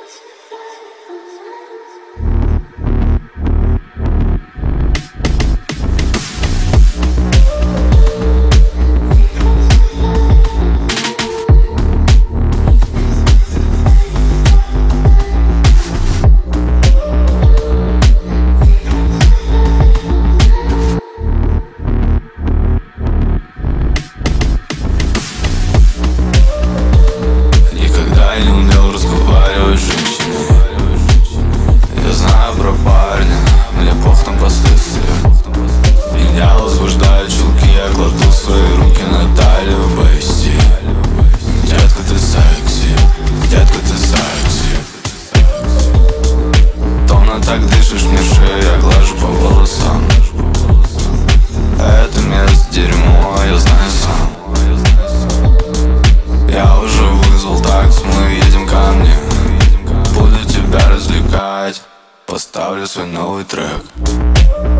Так дышишь мне в шею, я глажу по волосам. Это место дерьмо, я знаю сам. Я уже вызвал такс, мы едем ко мне. Буду тебя развлекать, поставлю свой новый трек.